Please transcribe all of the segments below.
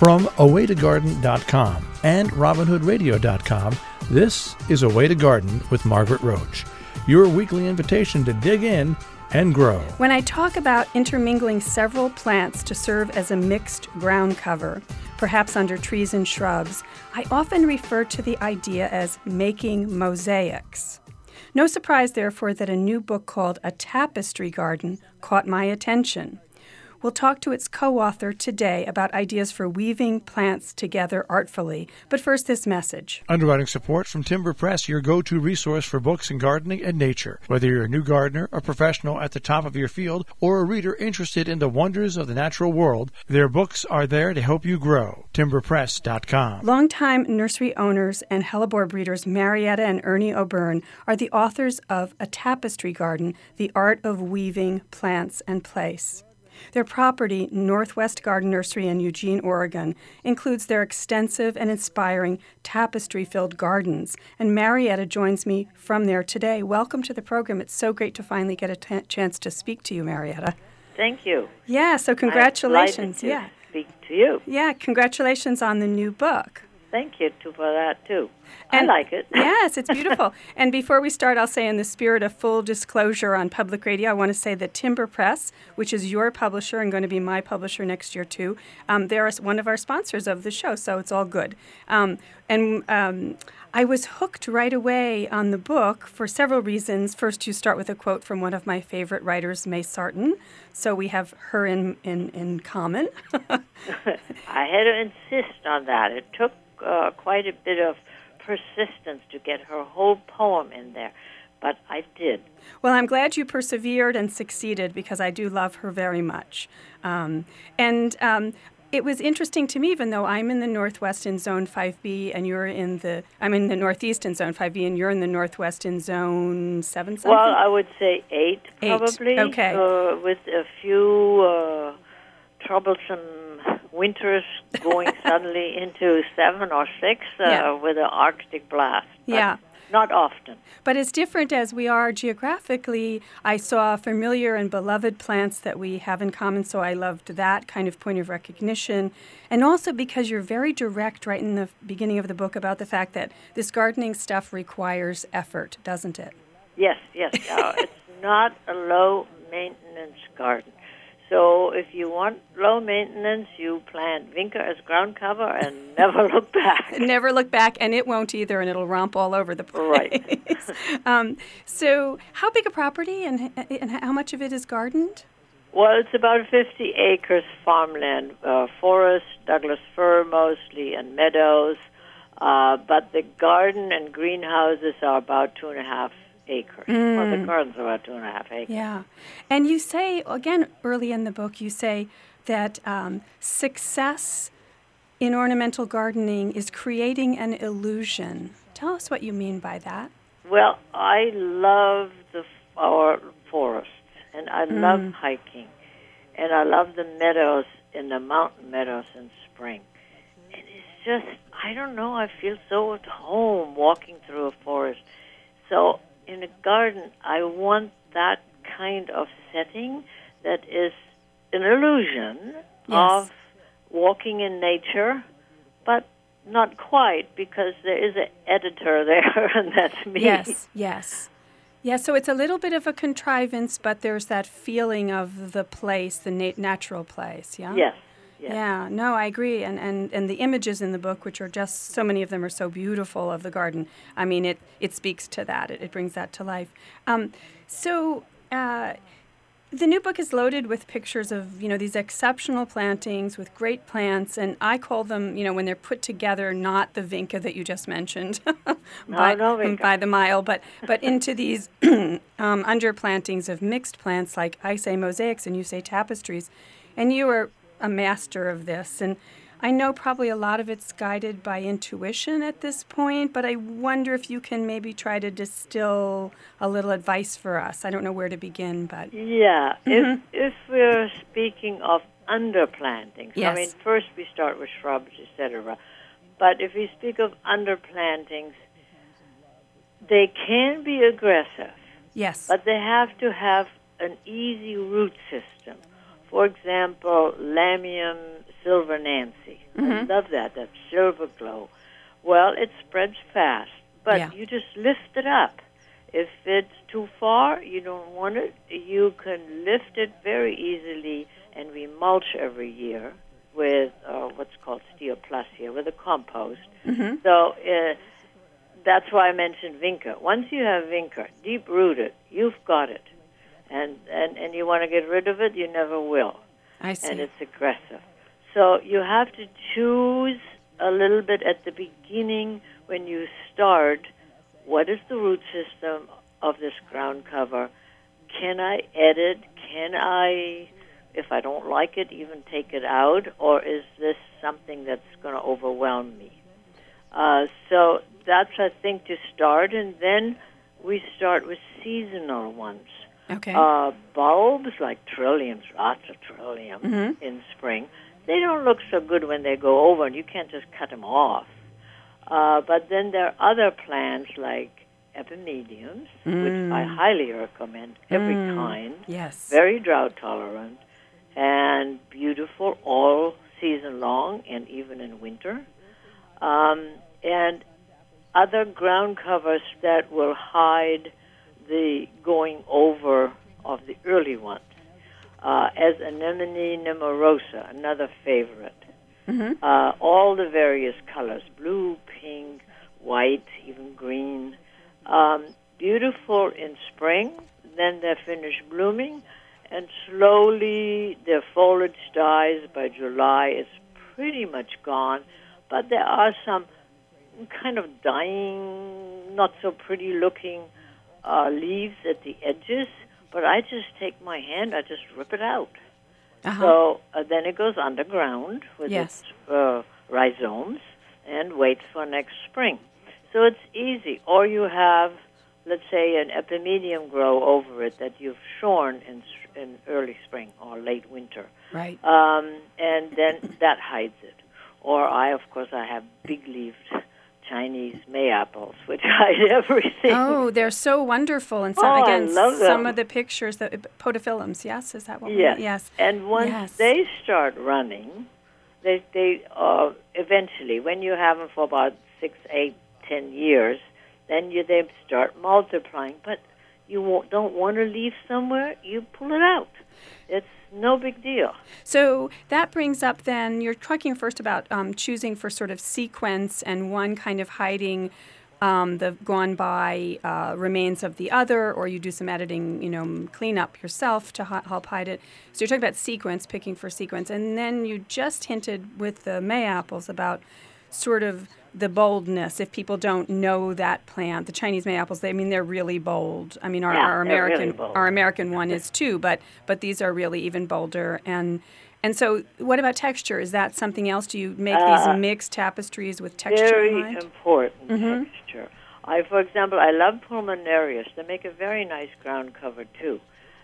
From awaytogarden.com and robinhoodradio.com, this is A Way to Garden with Margaret Roach, your weekly invitation to dig in and grow. When I talk about intermingling several plants to serve as a mixed ground cover, perhaps under trees and shrubs, I often refer to the idea as making mosaics. No surprise, therefore, that a new book called A Tapestry Garden caught my attention. We'll talk to its co-author today about ideas for weaving plants together artfully. But first, this message. Underwriting support from Timber Press, your go-to resource for books in gardening and nature. Whether you're a new gardener, a professional at the top of your field, or a reader interested in the wonders of the natural world, their books are there to help you grow. TimberPress.com. Longtime nursery owners and hellebore breeders Marietta and Ernie O'Byrne are the authors of A Tapestry Garden, The Art of Weaving Plants and Place. Their property, Northwest Garden Nursery in Eugene, Oregon, includes their extensive and inspiring tapestry-filled gardens. And Marietta joins me from there today. Welcome to the program. It's so great to finally get a chance to speak to you, Marietta. Thank you. Yeah, so congratulations. I'm delighted to speak to you. Yeah, congratulations on the new book. Thank you for that, too. And I like it. Yes, it's beautiful. And before we start, I'll say in the spirit of full disclosure on public radio, I want to say that Timber Press, which is your publisher and going to be my publisher next year, too, they're one of our sponsors of the show, so it's all good. I was hooked right away on the book for several reasons. First, you start with a quote from one of my favorite writers, May Sarton, so we have her in common. I had to insist on that. It took quite a bit of persistence to get her whole poem in there, but I did. Well, I'm glad you persevered and succeeded because I do love her very much. It was interesting to me, even though I'm in the Northwest in Zone 5B and I'm in the Northeast in Zone 5B and you're in the Northwest in Zone 7 something? Well, I would say 8 probably. Okay. With a few troublesome winters going suddenly into 7 or 6 with an Arctic blast. Yeah. Not often. But as different as we are geographically, I saw familiar and beloved plants that we have in common, so I loved that kind of point of recognition. And also because you're very direct right in the beginning of the book about the fact that this gardening stuff requires effort, doesn't it? Yes. It's not a low-maintenance garden. So if you want low maintenance, you plant vinca as ground cover and never look back. Never look back, and it won't either, and it'll romp all over the place. Right. So how big a property and how much of it is gardened? Well, it's about 50 acres farmland, forest, Douglas fir mostly, and meadows. But the garden and greenhouses are about 2.5 acres. Well, the garden's about 2.5 acres. Yeah. And you say, again, early in the book, you say that success in ornamental gardening is creating an illusion. Tell us what you mean by that. Well, I love our forests, and I love hiking, and I love the meadows and the mountain meadows in spring. And it's just, I don't know, I feel so at home walking through a forest. So in a garden, I want that kind of setting that is an illusion of walking in nature, but not quite, because there is an editor there, and that's me. Yes. Yeah, so it's a little bit of a contrivance, but there's that feeling of the place, the natural place, yeah? Yes. Yeah, no, I agree. And the images in the book, which are just, so many of them are so beautiful of the garden. I mean, it speaks to that. It brings that to life. The new book is loaded with pictures of, these exceptional plantings with great plants, and I call them, when they're put together, not the vinca that you just mentioned by the mile, but into these underplantings of mixed plants, like I say mosaics and you say tapestries. And you are a master of this, and I know probably a lot of it's guided by intuition at this point, but I wonder if you can maybe try to distill a little advice for us. I don't know where to begin, but... Yeah, if we're speaking of underplantings, yes. I mean, first we start with shrubs, etc., but if we speak of underplantings, they can be aggressive. Yes. But they have to have an easy root system. For example, Lamium silver Nancy, a fast, but you just lift it up. If it's too far, you don't want it, you can lift it very easily, and we mulch every year with what's called Steel Plus here, with a compost. Mm-hmm. So that's why I mentioned vinca. Once you have vinca, deep-rooted, you've got it. And you want to get rid of it, you never will. I see. And it's aggressive. So you have to choose a little bit at the beginning when you start, what is the root system of this ground cover? Can I edit? Can I, if I don't like it, even take it out? Or is this something that's going to overwhelm me? So that's, I think, to start. And then we start with seasonal ones. Okay. Bulbs like trilliums, lots of trillium in spring. They don't look so good when they go over, and you can't just cut them off. But then there are other plants like epimediums, which I highly recommend, every kind. Yes. Very drought tolerant and beautiful all season long and even in winter. And other ground covers that will hide the going over of the early ones, as anemone nemorosa, another favorite. All the various colors, blue, pink, white, even green. Beautiful in spring, then they finish blooming, and slowly their foliage dies. By July, it's pretty much gone, but there are some kind of dying, not so pretty looking leaves at the edges, but I just take my hand, I just rip it out. So then it goes underground with its rhizomes and waits for next spring. So it's easy. Or you have, let's say, an epimedium grow over it that you've shorn in early spring or late winter. Right. And then that hides it. Or I have big-leaved Chinese Mayaples, which hide everything. Oh, they're so wonderful. And some, I love them. Some of the pictures, podophyllums, yes? Is that what yes. Yes. And once they start running, they eventually, when you have them for about 6, 8, 10 years, then they start multiplying. But you don't want to leave somewhere, you pull it out. It's no big deal. So that brings up then, you're talking first about choosing for sort of sequence and one kind of hiding the gone by remains of the other, or you do some editing, clean up yourself to help hide it. So you're talking about sequence, picking for sequence. And then you just hinted with the Mayapples about sort of the boldness. If people don't know that plant, the Chinese Mayapples, they're really bold. I mean, our American one is too, but these are really even bolder. And so, what about texture? Is that something else? Do you make these mixed tapestries with texture very in mind? Important texture. For example, I love pulmonarias. They make a very nice ground cover too.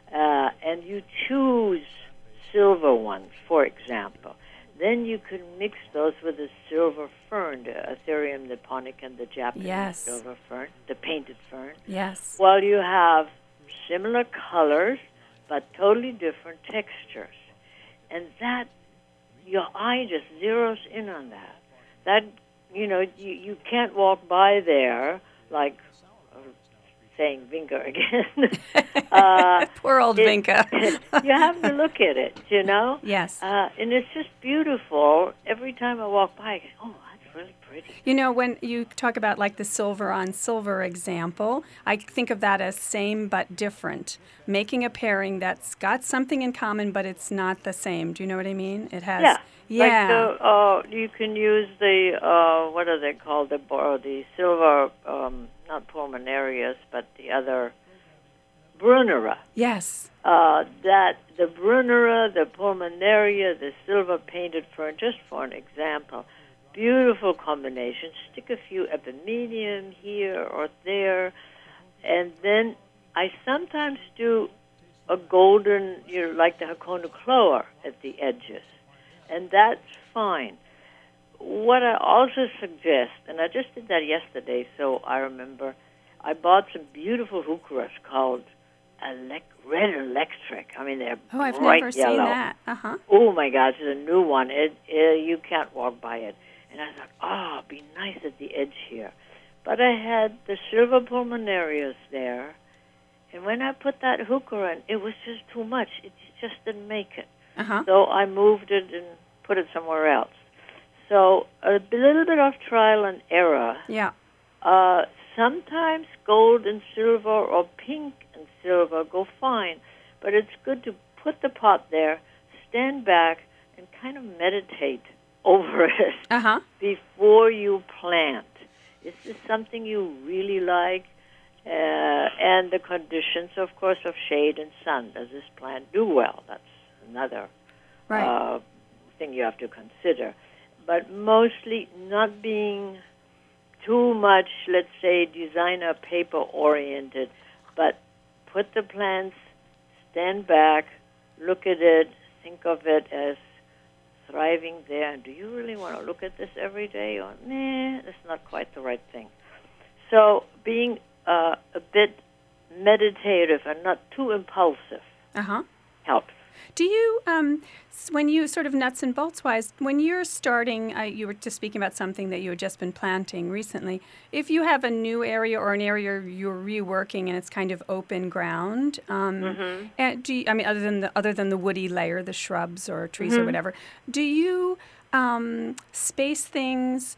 And you choose silver ones, for example. Then you can mix those with the silver fern, the Atherium niponicum, the Japanese silver fern, the painted fern. Yes. Well, you have similar colors, but totally different textures. And that, your eye just zeroes in on that. That, you can't walk by there like, saying vinca again. Poor old vinca. You have to look at it, Yes. And it's just beautiful. Every time I walk by, I go, oh, that's really pretty. When you talk about like the silver on silver example, I think of that as same but different. Making a pairing that's got something in common, but it's not the same. Do you know what I mean? It has. Yeah. Like you can use the, what are they called? The silver, not pulmonarias, but the other, Brunera. Yes. That the Brunera, the pulmonaria, the silver painted fern, just for an example, beautiful combination. Stick a few epimedium here or there, and then I sometimes do a golden, like the Haconocloa at the edges, and that's fine. What I also suggest, and I just did that yesterday, so I remember, I bought some beautiful heucheras called Red Electric. I mean, they're I've bright never yellow. seen that. Oh, my gosh, it's a new one. You can't walk by it. And I thought, it'd be nice at the edge here. But I had the silver pulmonarias there, and when I put that heuchera in, it was just too much. It just didn't make it. Uh-huh. So I moved it and put it somewhere else. So a little bit of trial and error. Yeah. Sometimes gold and silver or pink and silver go fine, but it's good to put the pot there, stand back, and kind of meditate over it before you plant. Is this something you really like? And the conditions, of course, of shade and sun. Does this plant do well? That's another thing you have to consider. But mostly not being too much, let's say, designer paper-oriented, but put the plants, stand back, look at it, think of it as thriving there. And do you really want to look at this every day? Or, nah, that's not quite the right thing. So being a bit meditative and not too impulsive helps. Do you, when you sort of nuts and bolts wise, when you're starting, you were just speaking about something that you had just been planting recently. If you have a new area or an area you're reworking and it's kind of open ground, and do you, I mean, other than the woody layer, the shrubs or trees or whatever, do you space things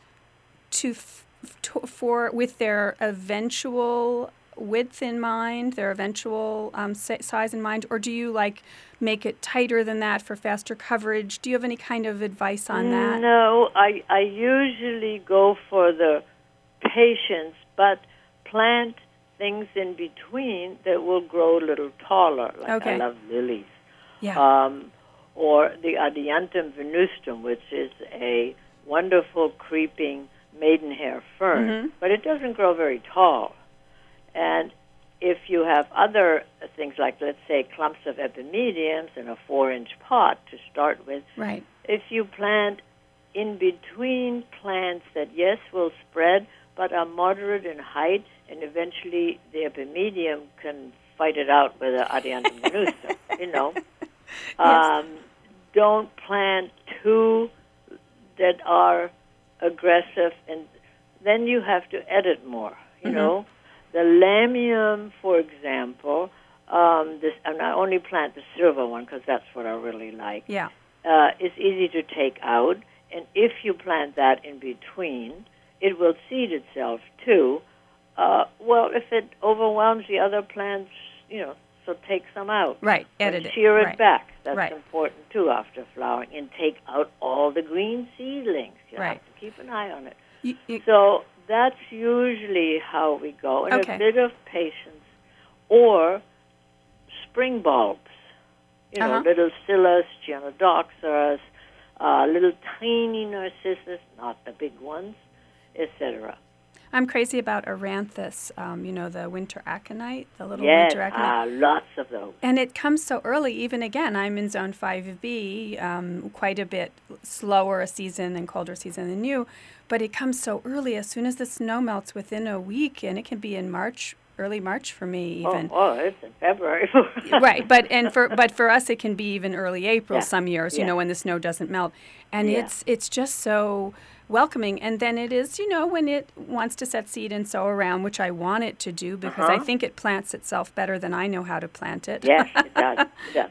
with their eventual width in mind, their eventual size in mind, or do you make it tighter than that for faster coverage? Do you have any kind of advice on that? No, I usually go for the patience, but plant things in between that will grow a little taller. I love lilies. Yeah. Or the Adiantum venustum, which is a wonderful creeping maidenhair fern, but it doesn't grow very tall. And if you have other things like, let's say, clumps of epimediums in a 4-inch pot to start with, if you plant in between plants that, yes, will spread, but are moderate in height, and eventually the epimedium can fight it out with the Adiantum venustum, Yes. Don't plant two that are aggressive, and then you have to edit more, you know. The lamium, for example, and I only plant the silver one because that's what I really like. Yeah. It's easy to take out, and if you plant that in between, it will seed itself too. Well, if it overwhelms the other plants, so take some out. Right, edit it. Shear it back. That's important too after flowering, and take out all the green seedlings. You have to keep an eye on it. So that's usually how we go, and a bit of patience, or spring bulbs, little scillas, Geonodoxus, little tiny narcissus, not the big ones, etc. I'm crazy about Aranthus, the winter aconite, the little winter aconite. Lots of those. And it comes so early. Even again, I'm in zone 5B, quite a bit slower a season and colder season than you, but it comes so early. As soon as the snow melts within a week, and it can be in March, early March for me even. Oh, it's in February. Right, but for us it can be even early April some years, when the snow doesn't melt. And it's just so welcoming. And then it is, when it wants to set seed and sow around, which I want it to do because I think it plants itself better than I know how to plant it. Yes, it does. It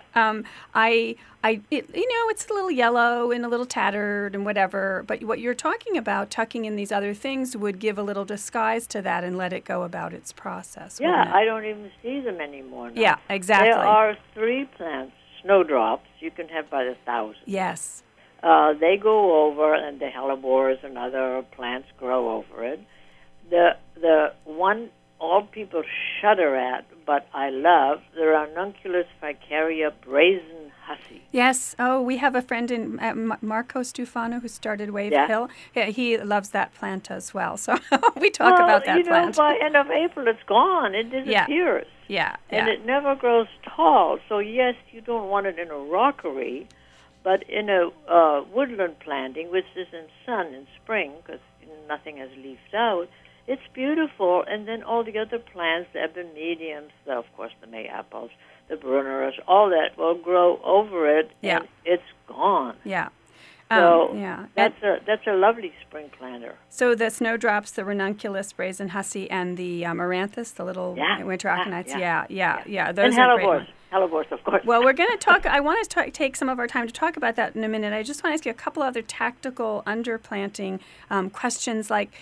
does. It's a little yellow and a little tattered and whatever, but what you're talking about, tucking in these other things, would give a little disguise to that and let it go about its process. Yeah, I don't even see them anymore now. Yeah, exactly. There are 3 plants, snowdrops, you can have by the thousands. Yes. They go over, and the hellebores and other plants grow over it. The one all people shudder at, but I love, the Ranunculus ficaria brazen hussy. Yes. Oh, we have a friend in Marco Stufano who started Wave Hill. Yeah, he loves that plant as well. So we talk about that plant. By end of April, it's gone. It disappears. Yeah. And it never grows tall. So, yes, you don't want it in a rockery, but in a woodland planting, which is in sun in spring, because nothing has leafed out, it's beautiful. And then all the other plants, the epimediums, of course the Mayaples, the Brunneras, all that will grow over it, and it's gone. Yeah. So yeah. that's a lovely spring planter. So the snowdrops, the ranunculus, brazen hussy, and the amaranthus, the little winter aconites. Yeah. Those and are great ones. hellebores, of course. Well, we're going to talk. I want to take some of our time to talk about that in a minute. I just want to ask you a couple other tactical underplanting questions, like,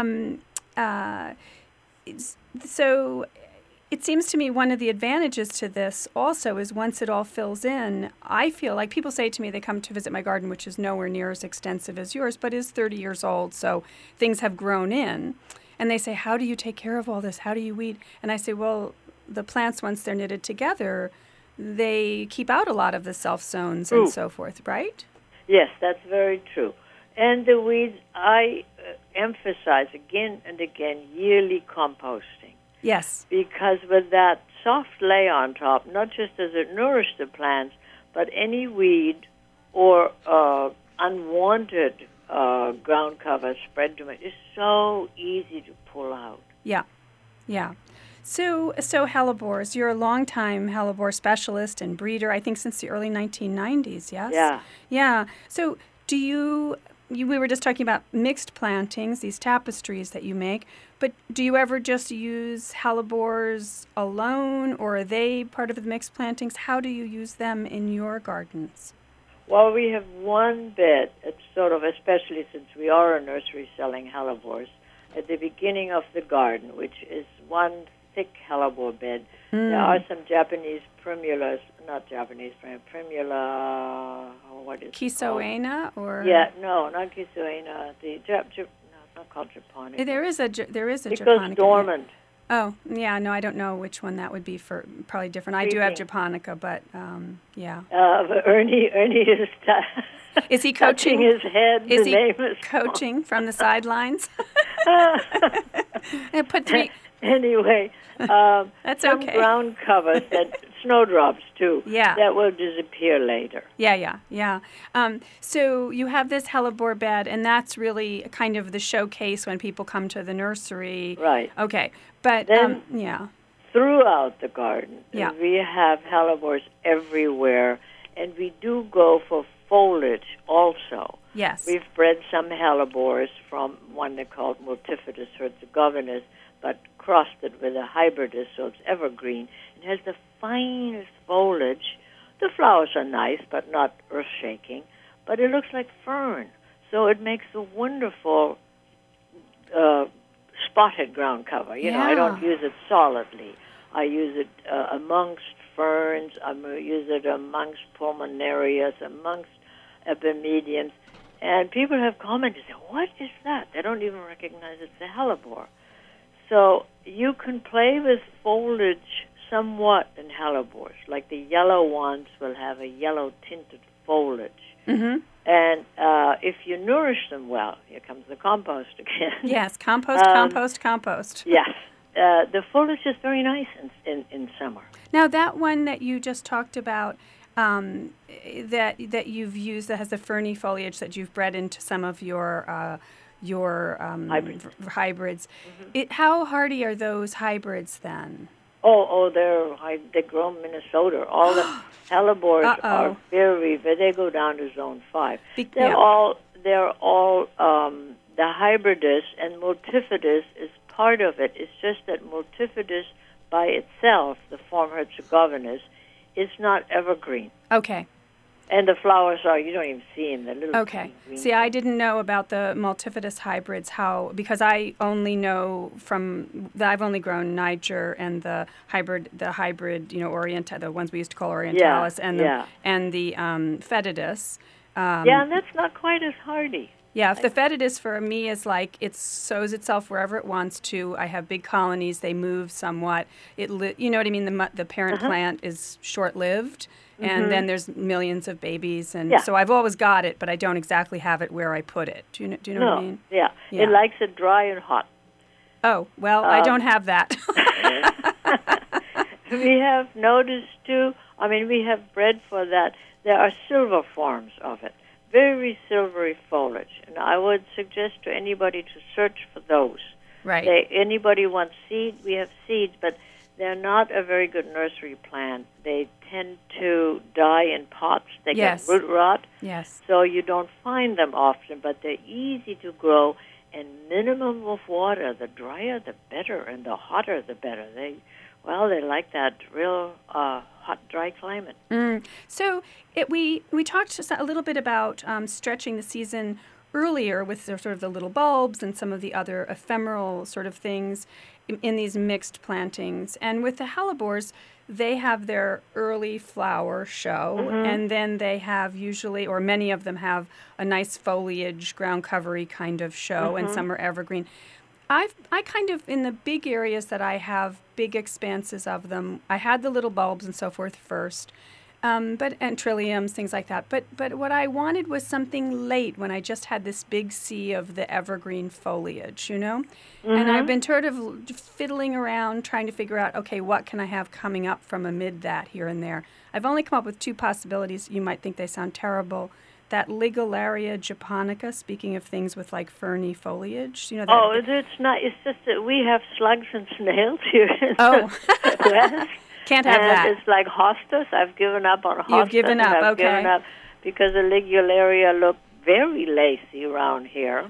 so it seems to me one of the advantages to this also is once it all fills in, I feel like people say to me they come to visit my garden, which is nowhere near as extensive as yours, but is 30 years old, so things have grown in. And they say, how do you take care of all this? How do you weed? And I say, well, the plants, once they're knitted together, they keep out a lot of the self-zones and so forth, right? Yes, that's very true. And the weeds, I emphasize again and again, yearly composting. Yes. Because with that soft layer on top, not just does it nourish the plants, but any weed or unwanted ground cover spread to it is so easy to pull out. Yeah. So hellebores, you're a longtime hellebore specialist and breeder, I think since the early 1990s, yes? Yeah. So we were just talking about mixed plantings, these tapestries that you make, but do you ever just use hellebores alone, or are they part of the mixed plantings? How do you use them in your gardens? Well, we have one bed, it's sort of, especially since we are a nursery selling hellebores, at the beginning of the garden, which is one thick hellebore bed. There are some Japanese primulas, primula, what is Kisoena, it or? Yeah, no, not Kisoena. No, it's not called Japonica. There is a It Japonica. goes dormant. Oh, yeah, no, I don't know which one that would be for, probably different. I do have Japonica, but, yeah. Ernie is... Is he coaching his head? Is the he name is coaching from the sidelines? Put three. Anyway, that's some okay. ground covers that snowdrops too. Yeah. That will disappear later. Yeah. So you have this hellebore bed, and that's really kind of the showcase when people come to the nursery. Right. Okay, but then, throughout the garden, we have hellebores everywhere, and we do go for foliage also. Yes. We've bred some hellebores from one they called Multifidus herzegovinus, but crossed it with a hybridus, so it's evergreen. It has the finest foliage. The flowers are nice, but not earth-shaking. But it looks like fern, so it makes a wonderful spotted ground cover. You know, I don't use it solidly. I use it amongst ferns. I use it amongst pulmonarias, amongst epimediums. And people have commented, what is that? They don't even recognize it's a hellebore. So you can play with foliage somewhat in hellebores. Like the yellow ones will have a yellow tinted foliage. Mm-hmm. And if you nourish them well, here comes the compost again. Yes, compost. Yes. The foliage is very nice in summer. Now that one that you just talked about, that you've used, that has the ferny foliage that you've bred into some of your hybrids. Mm-hmm. How hardy are those hybrids then? They grow in Minnesota. All the hellebores are very. They go down to zone 5. They're all the hybridus, and Multifidus is part of it. It's just that Multifidus by itself, the form herzegovinus, is not evergreen. Okay. And the flowers you don't even see them. The little okay. green See, I didn't know about the Multifidus hybrids, because I only know I've only grown Niger and the hybrid, the ones we used to call Orientalis, and the Fetidus. And that's not quite as hardy. Yeah, if the Fetidus for me is like it sows itself wherever it wants to. I have big colonies; they move somewhat. You know what I mean? The parent plant is short-lived, and then there's millions of babies, and so I've always got it, but I don't exactly have it where I put it. Do you know what I mean? Yeah, it likes it dry and hot. Oh well, I don't have that. We have noticed too. I mean, we have bred for that. There are silver forms of it. Very silvery foliage, and I would suggest to anybody to search for those. Right. Anybody wants seed? We have seeds, but they're not a very good nursery plant. They tend to die in pots. They Yes. get root rot. Yes. So you don't find them often, but they're easy to grow. And minimum of water. The drier, the better, and the hotter, the better. They like that real hot, dry climate. So we talked a little bit about stretching the season earlier with sort of the little bulbs and some of the other ephemeral sort of things in these mixed plantings. And with the hellebores, they have their early flower show, and then they have usually, or many of them have, a nice foliage, ground covery kind of show, and some are evergreen. I kind of, in the big areas that I have big expanses of them, I had the little bulbs and so forth first, and trilliums, things like that. But what I wanted was something late when I just had this big sea of the evergreen foliage, you know? And I've been sort of fiddling around trying to figure out, okay, what can I have coming up from amid that here and there? I've only come up with 2 possibilities. You might think they sound terrible. That Ligularia japonica, speaking of things with like ferny foliage. You know, It's not. It's just that we have slugs and snails here in the West. Can't have that. It's like hostas. I've given up on hostas. You've given up, I've given up because the Ligularia look very lacy around here.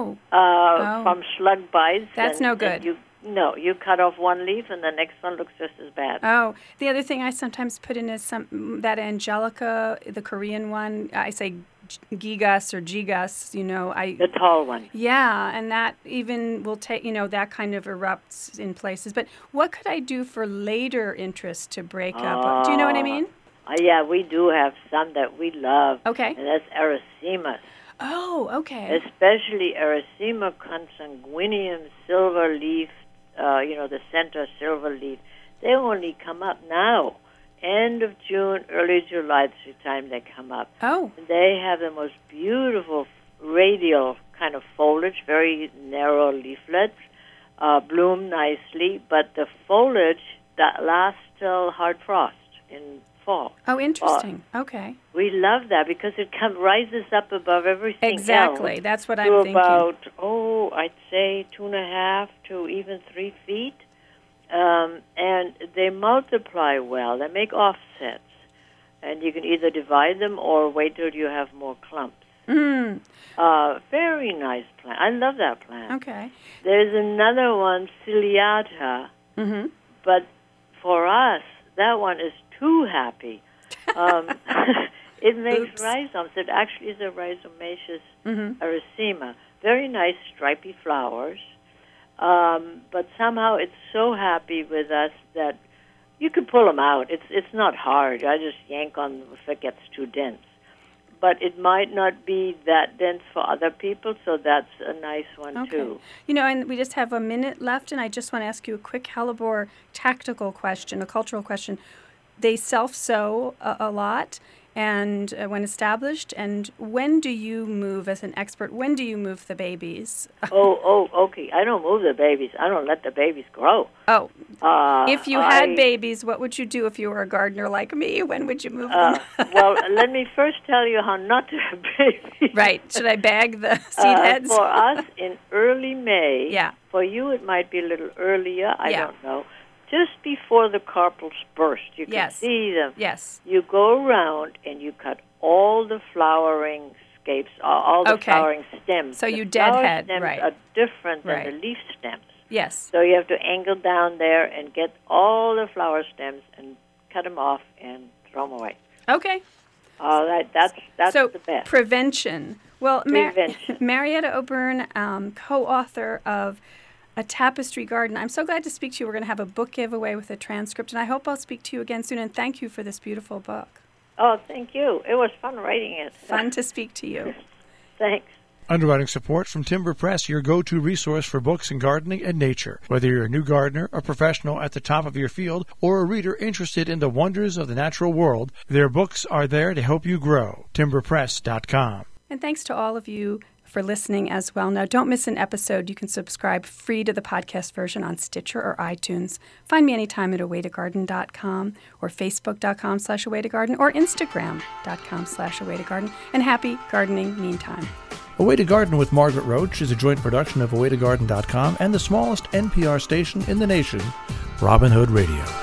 From slug bites. That's no good. You cut off one leaf and the next one looks just as bad. Oh, the other thing I sometimes put in is that Angelica, the Korean one. I say gigas or gigas, you know. The tall one. Yeah, and that even will take, you know, that kind of erupts in places. But what could I do for later interest to break up? Do you know what I mean? Yeah, we do have some that we love. Okay. And that's Erythemas. Oh, okay. Especially Erythema consanguineum, silver leaf, the center silver leaf. They only come up now. End of June, early July, that's the time they come up. Oh. They have the most beautiful radial kind of foliage, very narrow leaflets, bloom nicely, but the foliage that lasts till hard frost in fall. Oh, interesting. Okay. We love that because it rises up above everything Exactly. else. That's what I'm thinking. About, I'd say 2.5 to even 3 feet. And they multiply well. They make offsets. And you can either divide them or wait till you have more clumps. Very nice plant. I love that plant. Okay. There's another one, Ciliata. But for us, that one is too happy. It makes rhizomes. It actually is a rhizomaceous erythema. Very nice stripy flowers. But somehow it's so happy with us that you can pull them out. It's not hard. I just yank on them if it gets too dense. But it might not be that dense for other people, so that's a nice one too. You know, and we just have a minute left, and I just want to ask you a quick hellebore tactical question, a cultural question. They self-sow a lot, and when established, and when do you move as an expert? When do you move the babies? Okay. I don't move the babies. I don't let the babies grow. If you had babies, what would you do if you were a gardener like me? When would you move them? Well, let me first tell you how not to have babies. Right. Should I bag the seed heads? For us, in early May. Yeah. For you, it might be a little earlier. I don't know. Just before the carpels burst, you can see them. Yes. You go around and you cut all the flowering scapes, all the flowering stems. So you the deadhead, stems right? Are different than the leaf stems. Yes. So you have to angle down there and get all the flower stems and cut them off and throw them away. Okay. That's so the best. Prevention. Well, Prevention. Marietta O'Byrne, co-author of A Tapestry Garden. I'm so glad to speak to you. We're going to have a book giveaway with a transcript, and I hope I'll speak to you again soon. And thank you for this beautiful book. Oh, thank you. It was fun writing it. Fun to speak to you. Thanks. Underwriting support from Timber Press, your go-to resource for books in gardening and nature. Whether you're a new gardener, a professional at the top of your field, or a reader interested in the wonders of the natural world, their books are there to help you grow. TimberPress.com. And thanks to all of you for listening as well. Now, don't miss an episode. You can subscribe free to the podcast version on Stitcher or iTunes. Find me anytime at awaytogarden.com or facebook.com/awaytogarden or instagram.com/awaytogarden. And happy gardening meantime. Away to Garden with Margaret Roach is a joint production of awaytogarden.com and the smallest NPR station in the nation, Robin Hood Radio.